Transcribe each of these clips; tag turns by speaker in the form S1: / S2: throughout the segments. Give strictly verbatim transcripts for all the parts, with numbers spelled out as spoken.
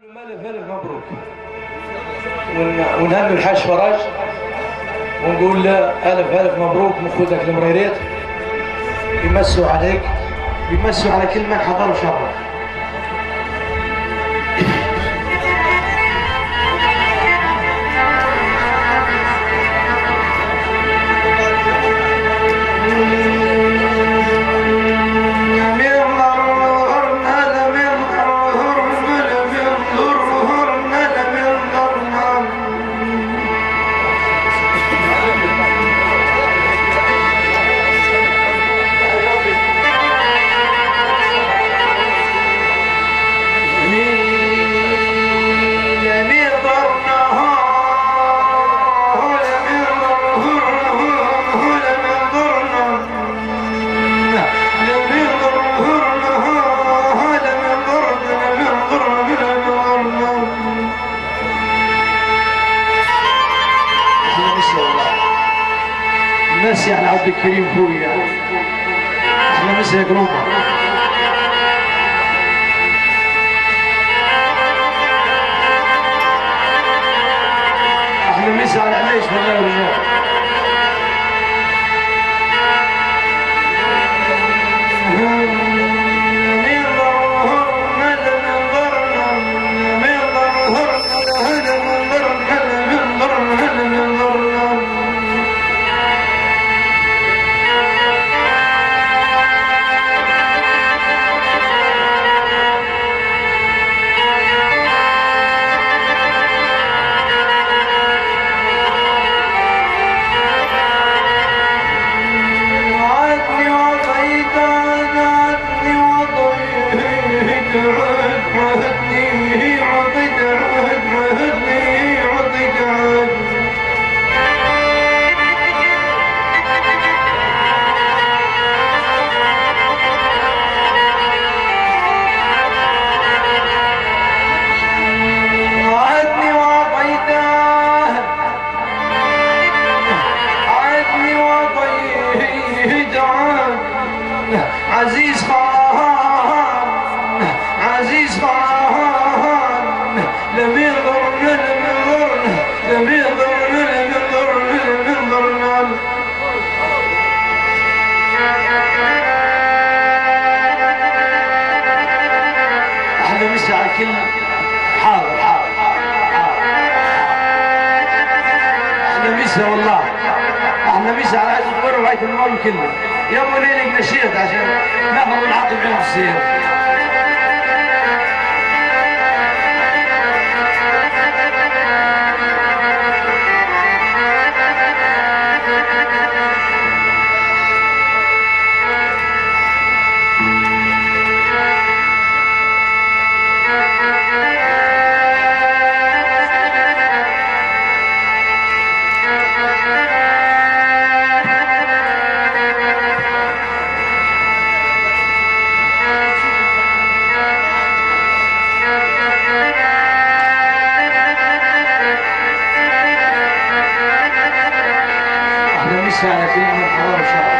S1: ألف ألف مبروك. ونهني الحاج فرج ونقول له ألف ألف مبروك من خوتك المريريت. يمسوا عليك، يمسوا على كل من حضر وشرف. مسي على عبد الكريم خويا، احنا مسي يا قلوبنا. احنا مسي على عميش والله والله. عزيز خان عزيز خان لم يضرنا لم يضرنا لم يضرنا لم يضرنا لم يضرنا. احنا مش على كل حاضر حاضر احنا مش والله احنا مش على هذه الغرة وهاي المال كله. يا ابو ليلك نشيط عشان ناخذ العقل من السير. على كلمة حوار شعر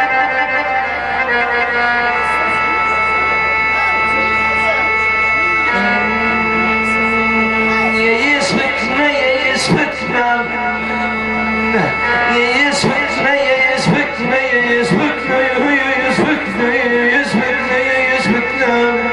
S1: يا يسبكنا يا يسبكنا يا يسبكنا يا يسبكنا يا يسبكنا يا يسبكنا يا يسبكنا يا يسبكنا.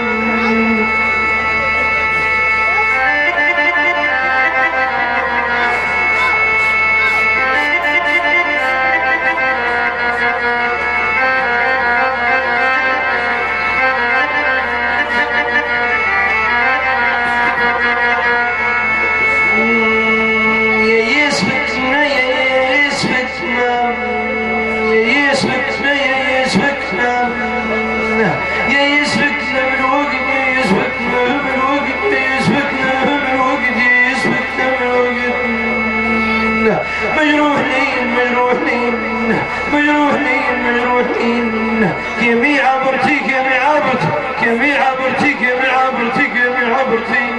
S1: مجروحين مجروحين مجروحين مجروحين كمي عبرتي كمي عبرتي كمي عبرتي كمي عبرتي كمي عبرتي.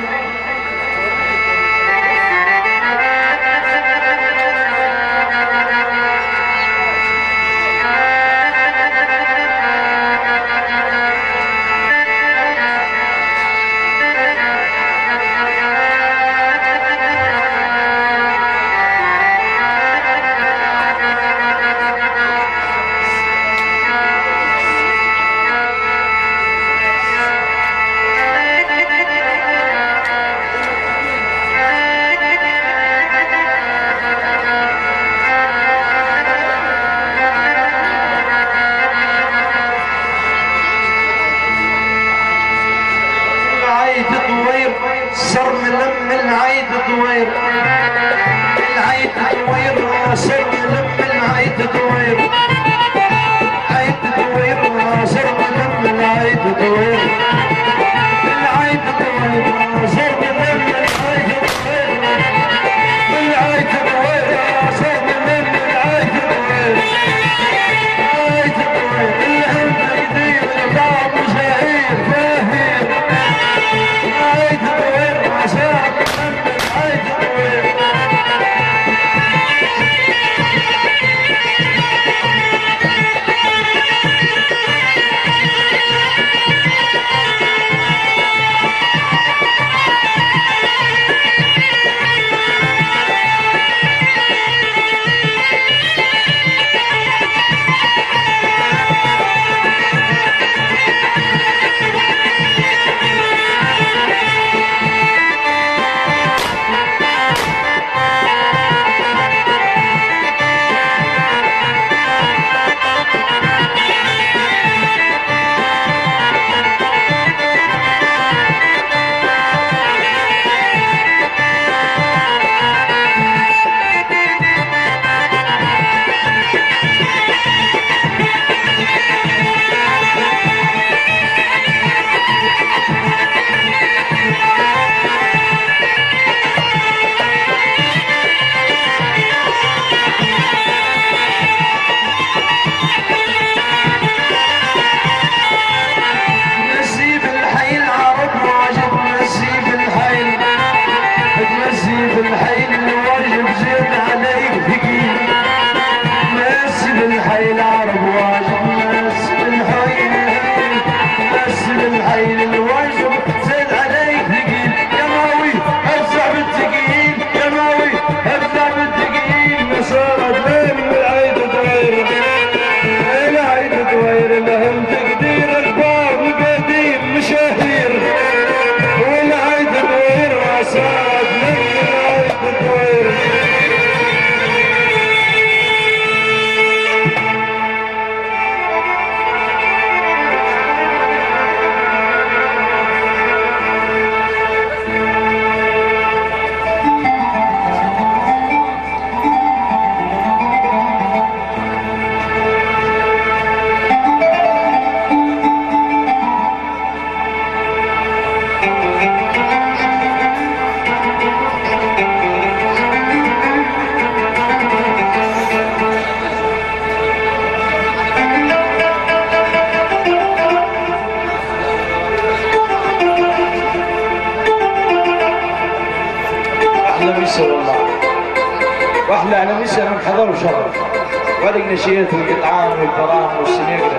S1: واحلى على مسا من حضر وشرف ولق نشيط القطعان والبرام والسنيقره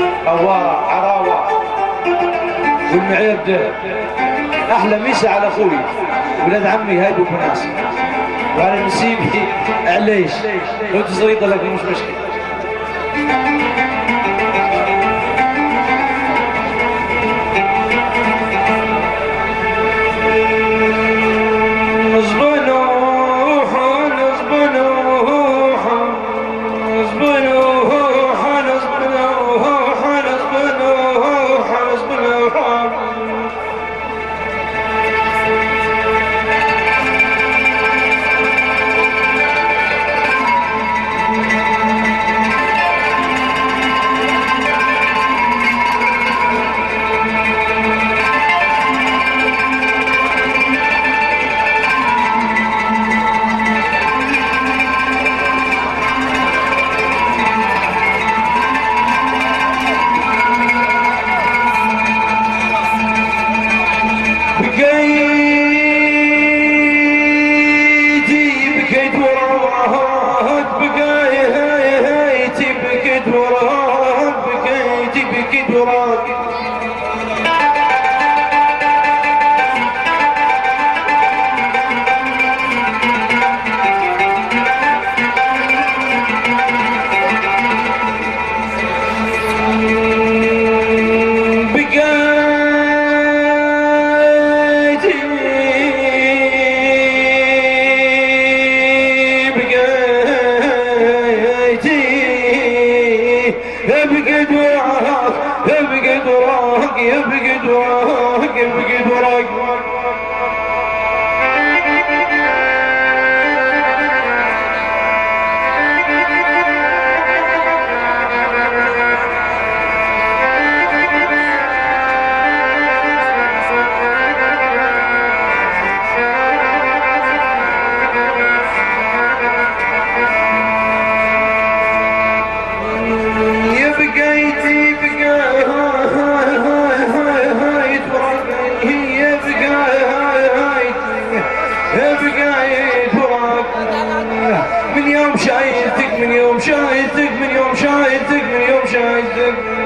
S1: قواره عراوه والمعير ده احلى مسا على اخوي ولاد عمي هايب ابو ناس وعلى نسيبي عليش لو تزريطه لكن مش مشكله.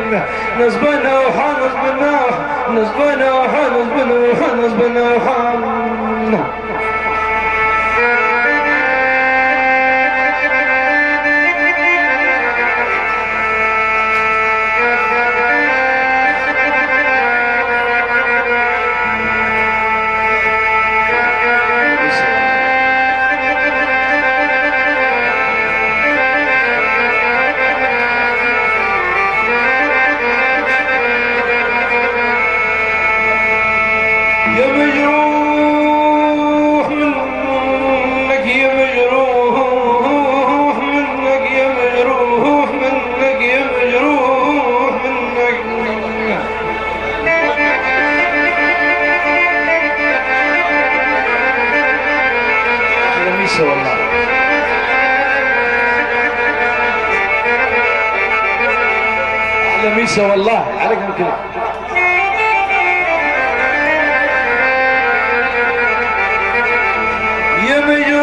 S1: نصبنا وحان نصبنا نصبنا وحان نصبنا وحان نصبنا وحان.
S2: ميسة والله عليكم كده.
S1: يا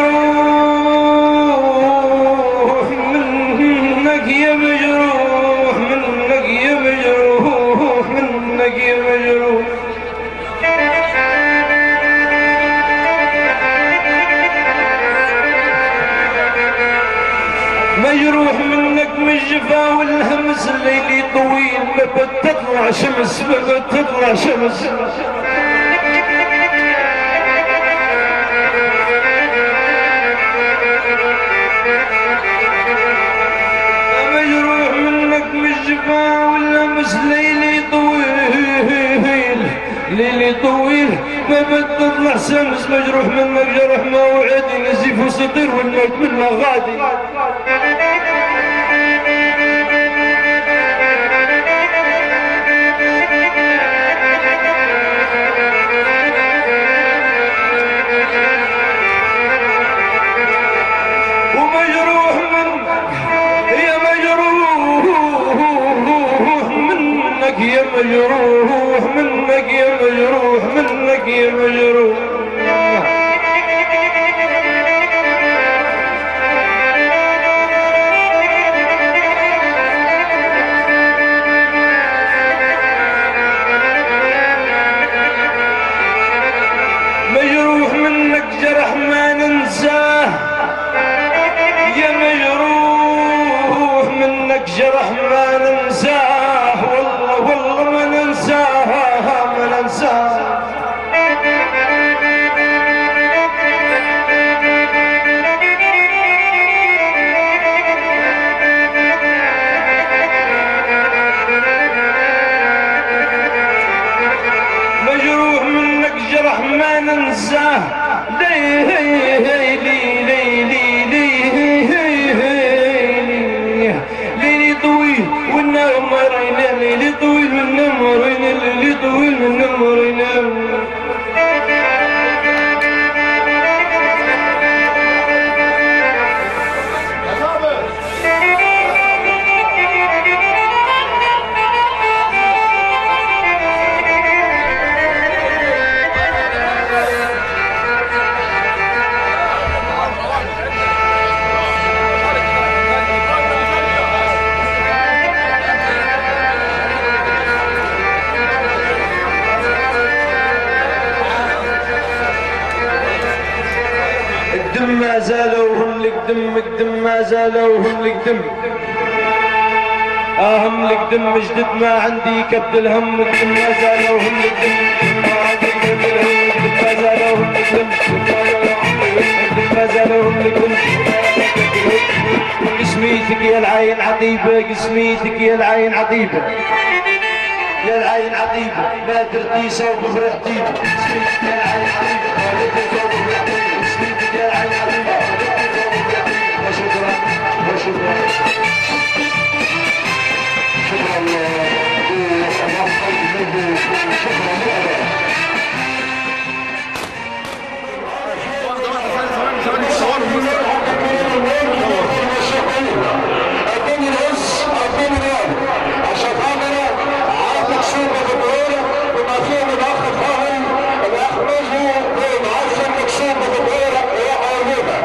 S1: مجروح منك يا مجروح منك يا مجروح منك يا مجروح مجروح منك من الجفا والهمس الليلي طويل ما بتطلع شمس ما بتطلع شمس مجروح منك من الجفا والهمس ليلي طويل ليلي طويل ما بتطلع شمس مجروح منك جرح موعدي نزيف وسطير والموت منه غادي ومجروح منك يا مجروح منك يا مجروح منك يا مجروح منك يا مجروح مجروح منك جرح ما ننساه يا مجروح منك جرح ما ننساه والله والله ما ننساه ما ننساه مجروح منك جرح ما ننساه ليلي ليلي ليلي طويل والنمرين ليلي طويل والنمرين ليلي طويل والنمرين الدم ما زالوا هم لك دم الدم ما زالوا هم لك دم اه هم لك دم جدد ما عندي كبد الهم الدم ما زالوا هم لك دم ما عندي كبد الهم الدم ما زالوا هم لك دم الدم ما زالوا هم لك دم قسميتك يا العين عطيبة قسميتك يا العين عطيبة يا العين عطيبة ما درتي صوب فرحتي قسميتك يا العين عطيبة ما درتي صوب فرحتي قسميتك يا العين عطيبة وشكرا وشكرا شكرا الله
S3: اديني الهز اديني اليوم عشان خاطر عارف مكسوبه بالدوله بما فيه من اخ فاهم الاخ مجدي معرفه مكسوبه بالدوله يا حبيبه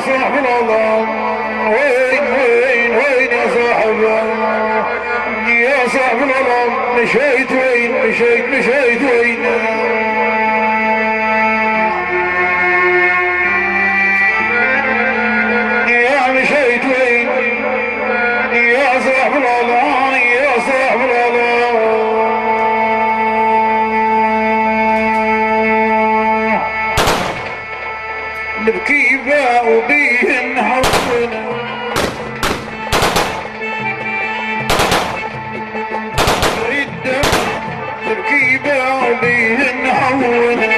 S3: صاحب العظام وين وين وين يا صاحب يا صاحب العظام مشيت وين مشيت مشيت وين يا مشيت وين يا صاحب العظام يا صاحب العظام نبكي باء وبيه نحونا نريد دم نبكي باء وبيه نحونا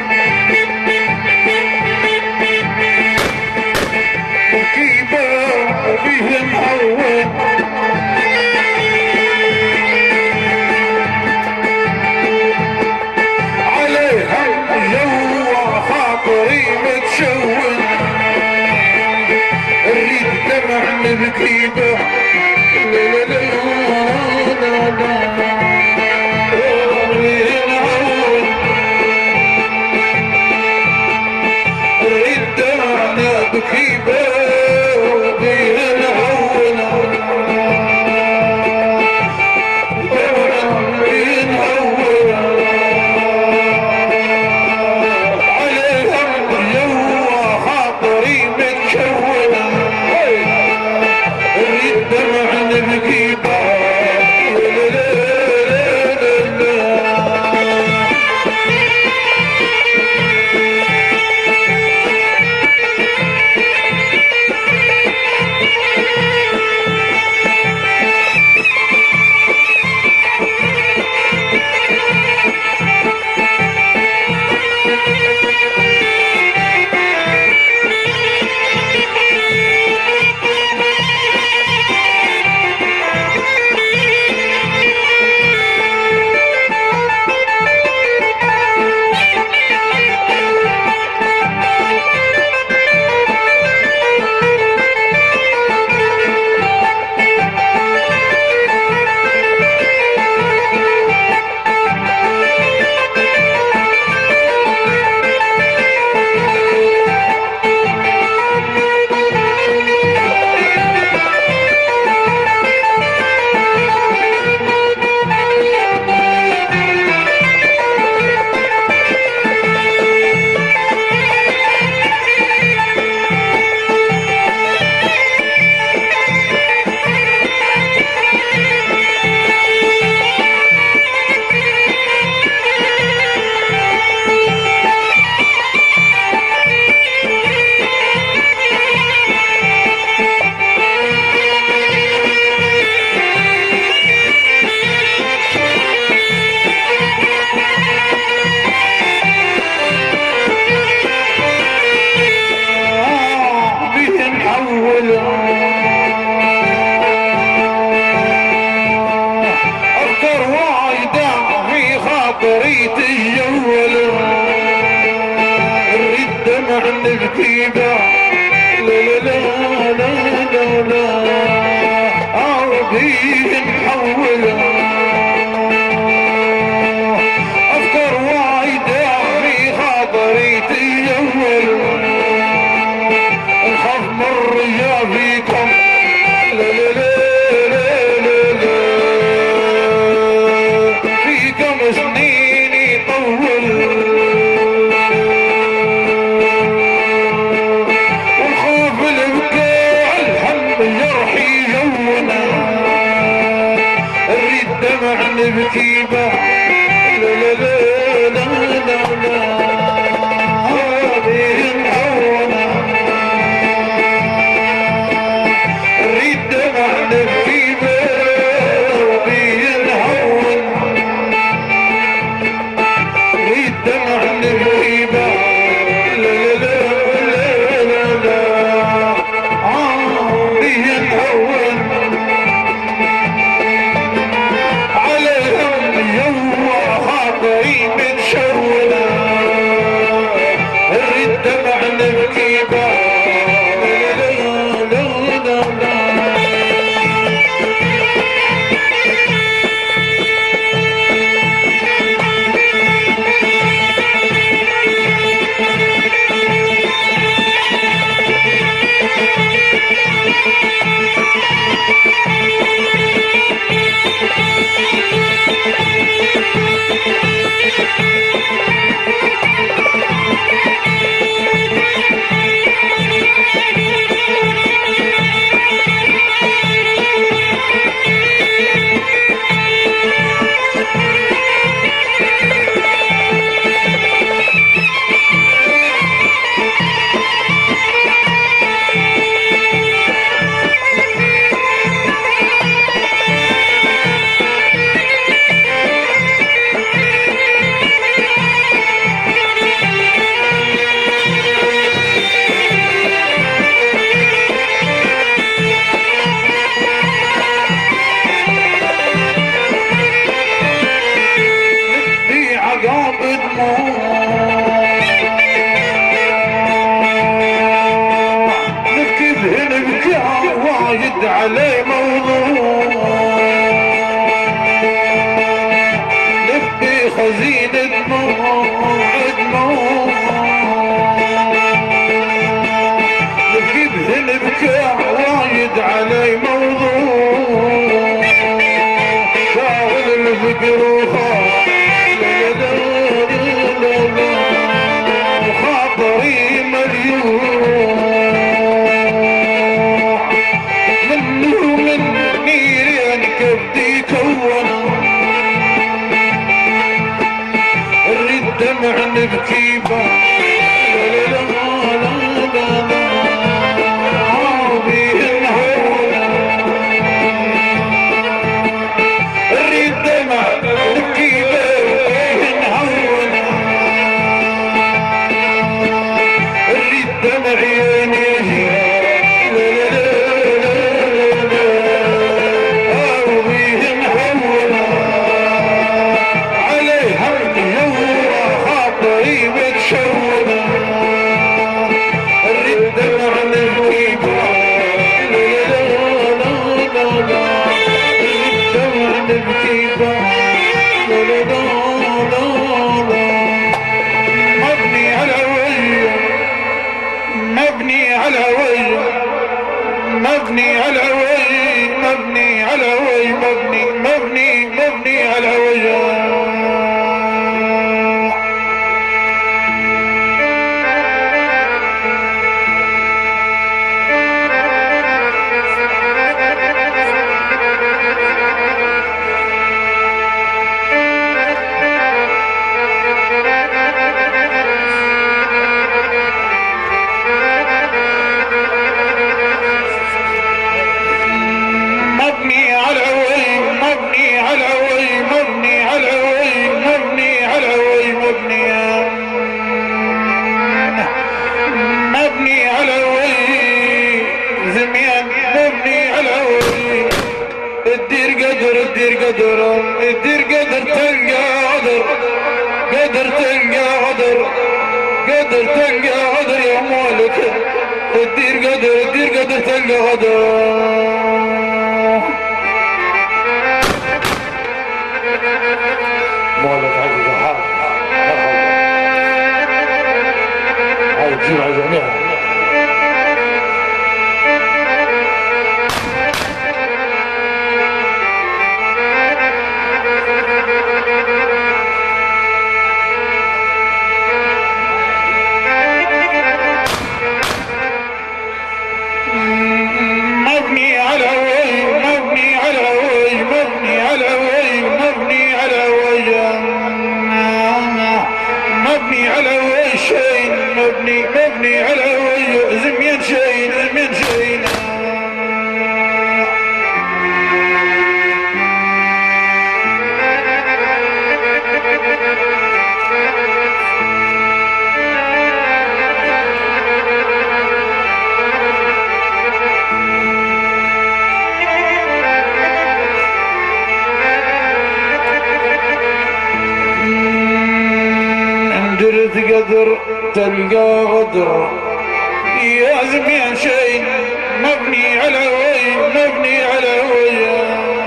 S3: نبكي باء وبيه نحونا عليها الجو خاطري متشون اريد دمع نبكي به لا لا لا لا اريد دمع نبكي به اذكر وايدة في خاطري تجول اريد دمع نبكي به لا لا لا لا لا ارضيه نحول اذكر وايدة في خاطري تجول نخاف من الرجال فيكم لا لا لا سنين يطول والخوف البكاء الهم جرحي جونا اريد دمع نبكي به لا لا لا لا لا لا هذه نهونا اريد دمع نبكي به دمع الغيبة لا لا لا لا لا عمري نهون عليهم اليوم الدمع نبكي الدمع نبكي مبني على وجه مبني على وجه مبني على وجه مبني على وجه مبني مبني مبني على وجه قدر الدير قدر تلقى قدر قدر تلقى قدر قدر تلقى قدر يا مالك الدير قدر الدير قدر تلقى قدر
S1: مالك عزيز الحال هاي تجيب على جميعها
S3: مبني مبني على وجه زمين شين زمين شين درت قدر تلقى غدر يا زمين شيء مبني على وجه مبني على وجه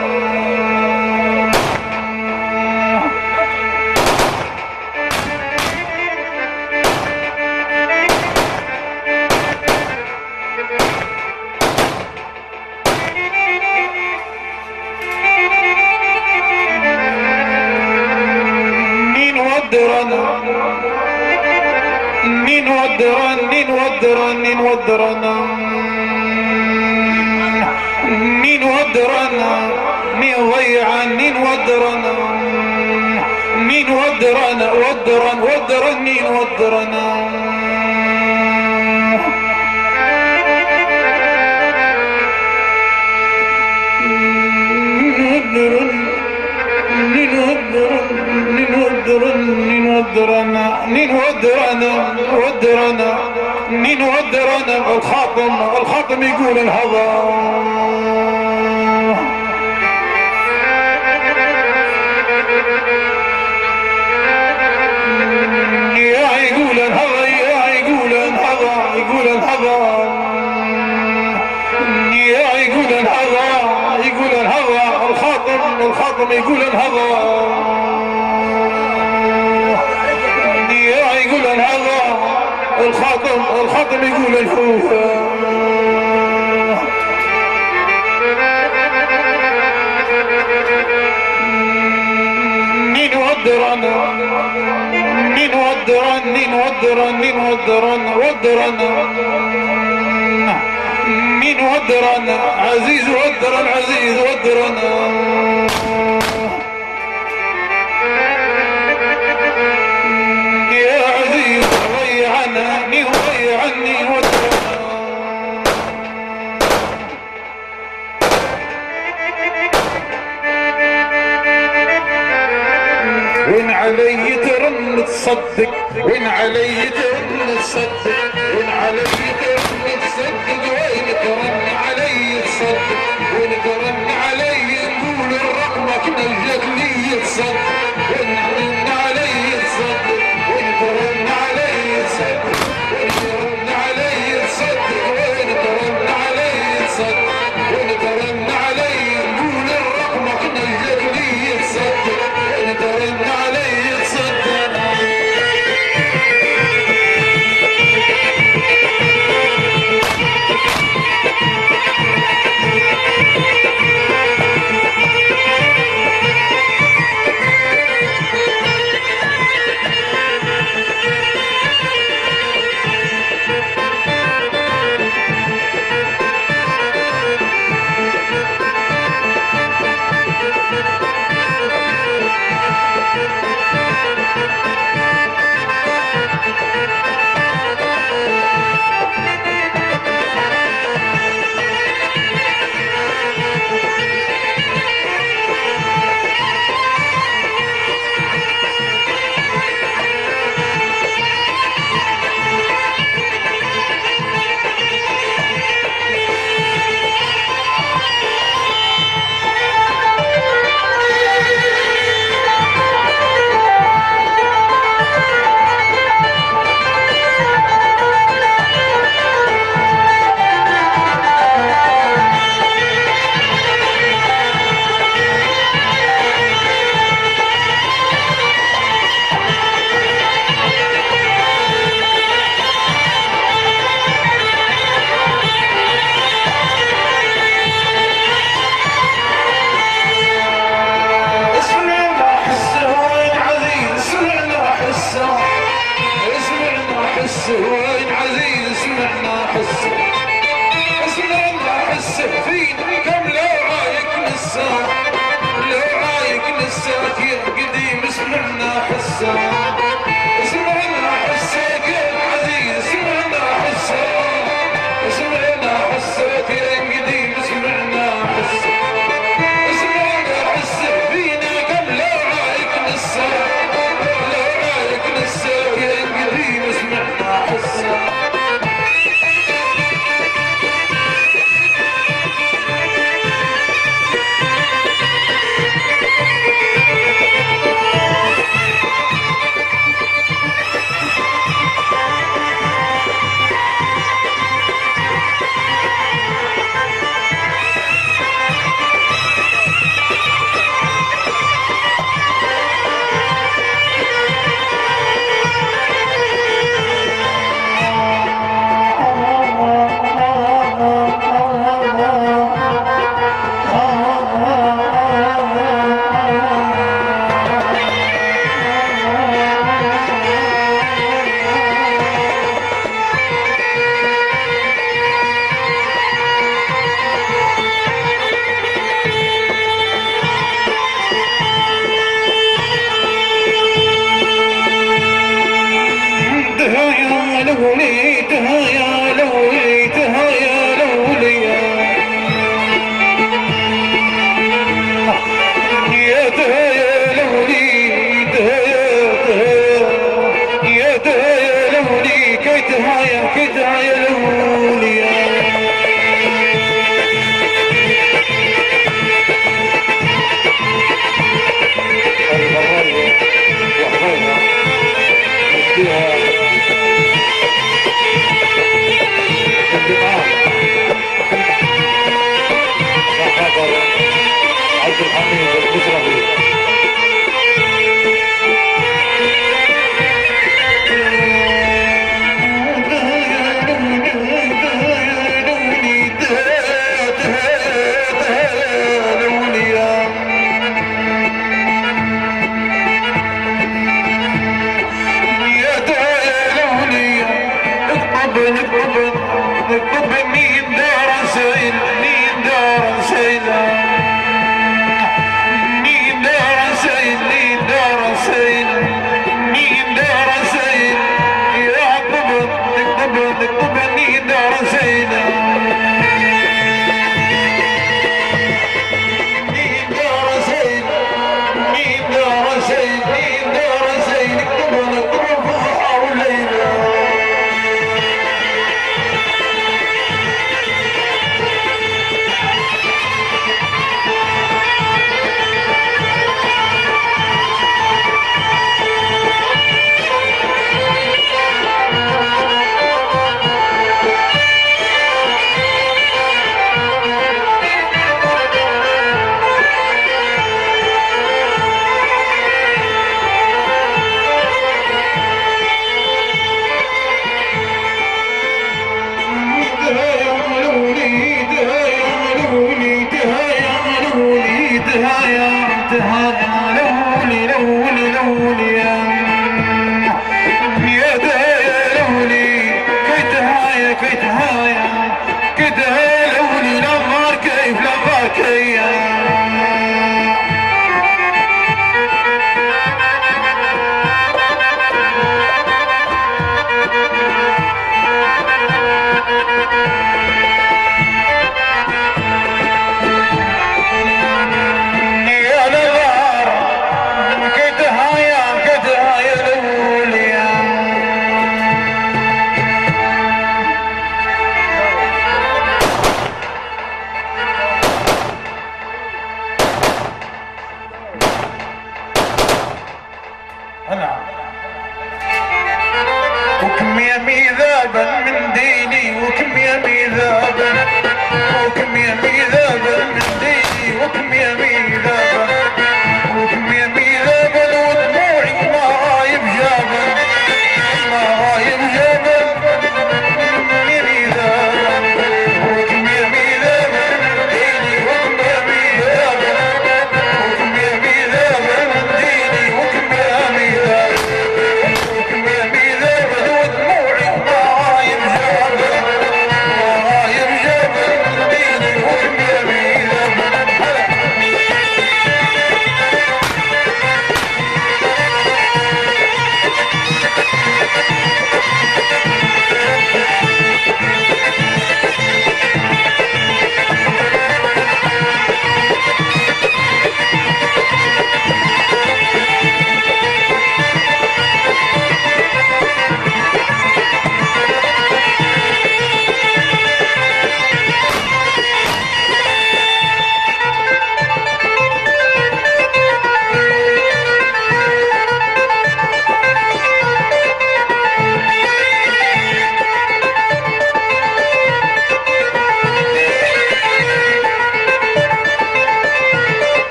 S3: مين ودرنا نين ودرن نين ودرن نين ودرن نين ودرن نين ضيعن نين ودرن نين ودرن ودرن ودرن نين ودرن ودرنا نين ودرنا ودرنا نين ودرنا الخاطم الخاطم يقول انهضى يا يقول انهضى يا يقول انهضى يقول انهضى يا يقول انهضى يقول انهضى الخاطم الخاطم يقول انهضى يقول انهضى الخاطم الخاطم يقول الفوفا نين ودرنا نين ودرن نين ودرن نين ودرن ودرن نين ودرن عزيز ودرن عزيز ودرن ضيعني ضيعني ودرنا وين علي ترن تصدق وين علي ترن تصدق وين علي ترن تصدق وين ترن علي تصدق وين ترن علي نقول رقمك نجت لي تصدق وين ترن علي تصدق وين ترن علي تصدق وين ترن علي تصدق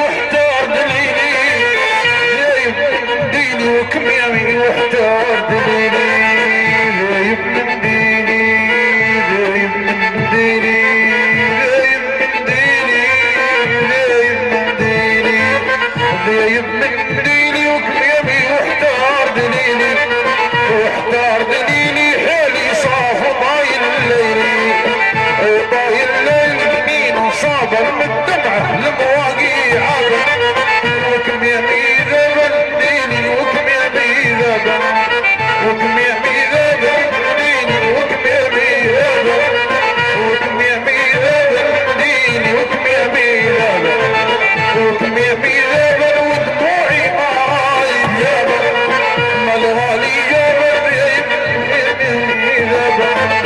S3: واحتار دليلي جايب من ديني وكمامي واحتار دليلي جايب من ديني جايب من ديني جايب من ديني جايب من ديني جايب من ديني وكمامي واحتار دليلي واحتار دليلي حالي صاف وطايل الليلي وطايل الليل مين صابر من الدمعة لمواقي عابر وكمامي ذبل ديني وكمامي ذبل وكمامي ذبل ديني وكمامي ذبل وكمامي ذبل ديني وكمامي ذبل وكمامي ذبل ودموعي ما رايد جبل ما الغالي جبل يمني ذبل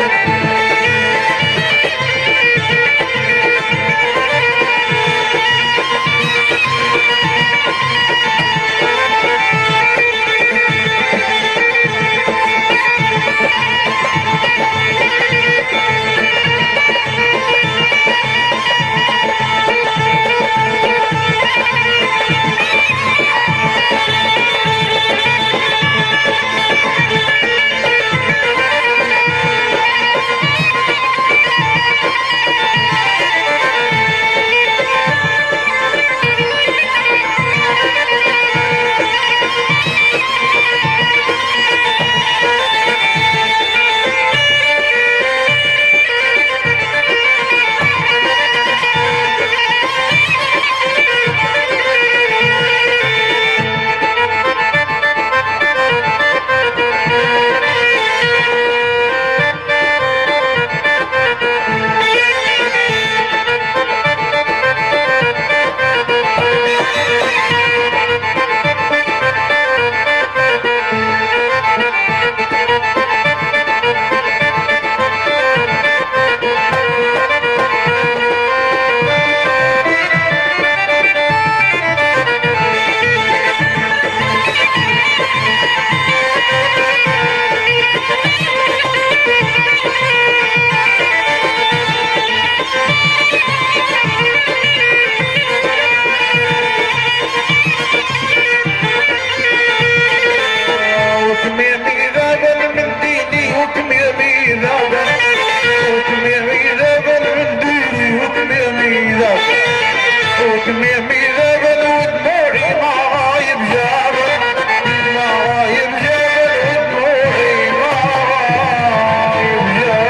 S3: وكمامي ذبل ودموعي ما رايب جابل ما رايب جابل ودموعي ما رايب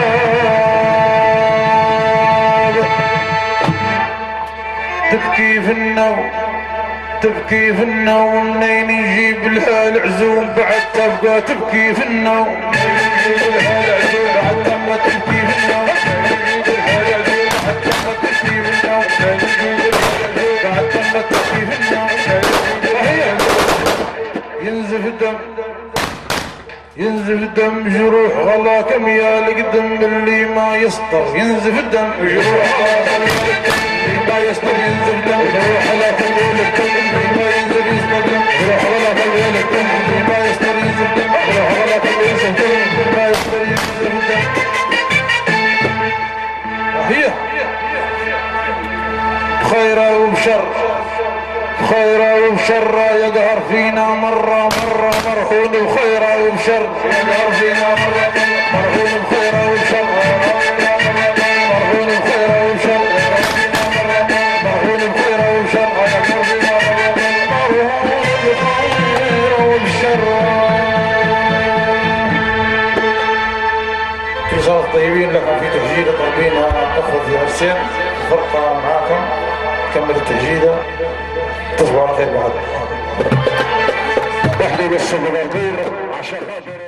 S3: جابل تبكي في النوم تبكي في النوم منين يجيب لها العزوم بعد تبقى تبكي في النوم يجيب لها العزوم بعد تبقى تبكي في النوم يجيب لها العزوم بعد تبقى تبكي في النوم بعد تبقى تبكي في النوم ينزف الدم ينزف الدم جروح غلا كميال قدم اللي ما يسطر ينزف الدم جروح غلا ما يسطر ينزف الدم جروح غلا كميال الدم ما ينزف يسطر دم جروح غلا كميال الدم ما يسطر ينزف الدم جروح غلا كميال الدم ما يسطر ينزف الدم هي خيرة وبشر خيرة وبشر يقهر فينا مرة مرة مرحون بخيرة وبشر يقهر فينا مرة مرحون بخيرة وبشر مرحون بخيرة وبشر مرحون بخيرة وبشر يقهر فينا مرحون بخيرة وبشر. في صلاة طيبين لكم في تهجيدة طالبينها أخوة في حسين فرقة معاكم كمل التهجيدة تصبحوا على خير بعد. احنا بس بالغير عشان